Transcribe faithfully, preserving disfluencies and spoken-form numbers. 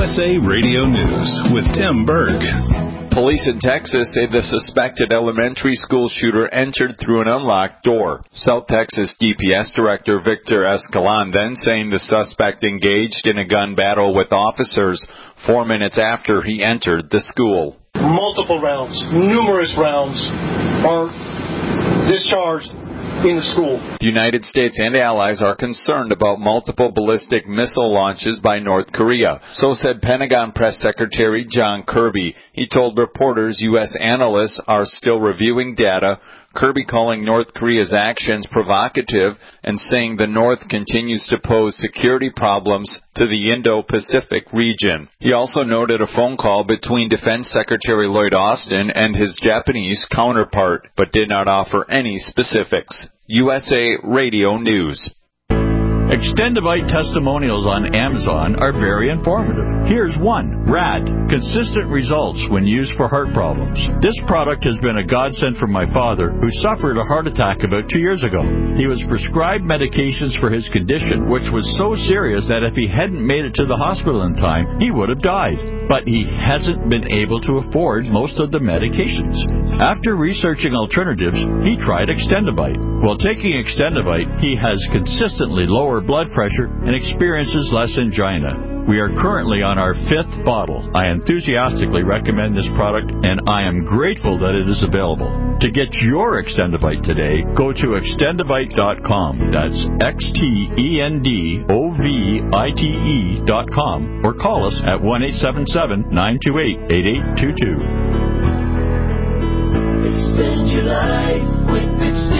S A Radio News with Tim Berg. Police in Texas say the suspected elementary school shooter entered through an unlocked door. South Texas D P S Director Victor Escalon then saying the suspect engaged in a gun battle with officers four minutes after he entered the school. Multiple rounds, numerous rounds are discharged in the school. The United States and allies are concerned about multiple ballistic missile launches by North Korea. So said Pentagon Press Secretary John Kirby. He told reporters U S analysts are still reviewing data, Kirby calling North Korea's actions provocative and saying the North continues to pose security problems to the Indo-Pacific region. He also noted a phone call between Defense Secretary Lloyd Austin and his Japanese counterpart, but did not offer any specifics. U S A Radio News. Extendivite testimonials on Amazon are very informative. Here's one. Rad. Consistent results when used for heart problems. This product has been a godsend for my father, who suffered a heart attack about two years ago. He was prescribed medications for his condition, which was so serious that if he hadn't made it to the hospital in time, he would have died. But he hasn't been able to afford most of the medications. After researching alternatives, he tried Extendivite. While taking Extendivite, he has consistently lower blood pressure and experiences less angina. We are currently on our fifth bottle. I enthusiastically recommend this product, and I am grateful that it is available. To get your Extendivite today, go to extendivite dot com. That's X T E N D O V I T E dot com, or call us at one eight seven seven, nine two eight, eight eight two two. Extend your life with Extend.